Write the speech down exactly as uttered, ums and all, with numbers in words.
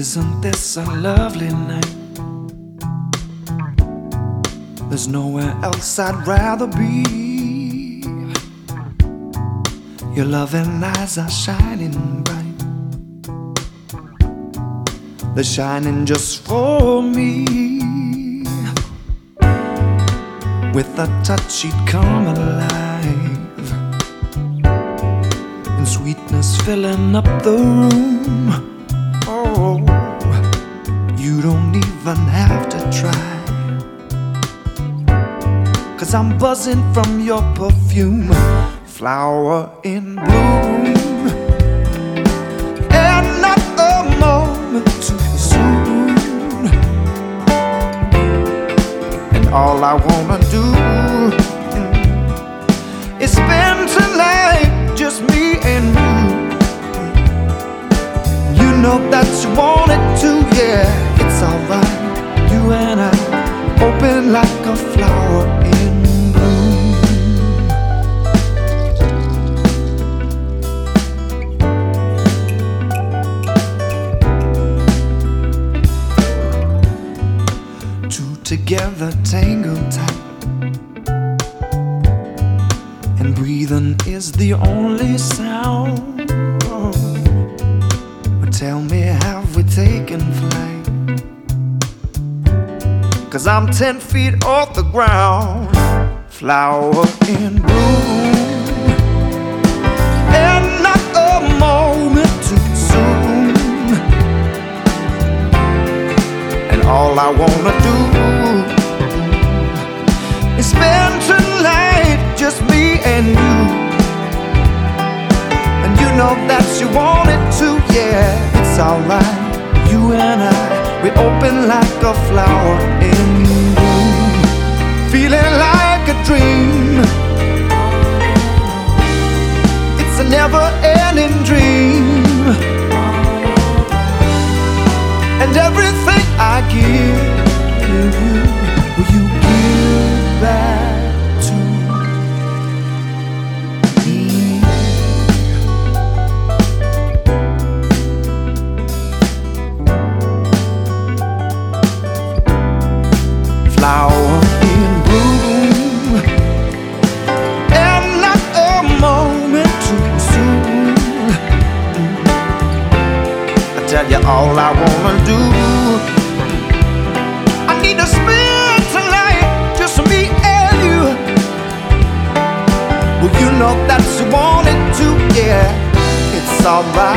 Isn't this a lovely night? There's nowhere else I'd rather be. Your loving eyes are shining bright. They're shining just for me. With a touch you'd come alive, and sweetness filling up the room. Oh, you don't even have to try, 'cause I'm buzzing from your perfume. Flower in bloom, and not a moment too soon. And all I wanna do is spend tonight, just me and you. You know that you want it too, yeah. It's alright, you and I, open like a flower in bloom. Two together, tangled tight, and breathing is the only sound. Oh. Tell me, have we taken flight? 'Cause I'm ten feet off the ground. Flower in bloom, and not a moment too soon. And all I wanna do is spend tonight, just me and you. And you know that you want it too, yeah. It's alright, you and I, we open like a flower in bloom. Feeling like a dream, it's a never-ending dream. And everything I give you, will you give back to me? Flower in bloom, and not a moment too soon. I tell you, all I wanna do, I need to spend tonight, just me and you. Well, you know that you want it too, yeah. It's alright.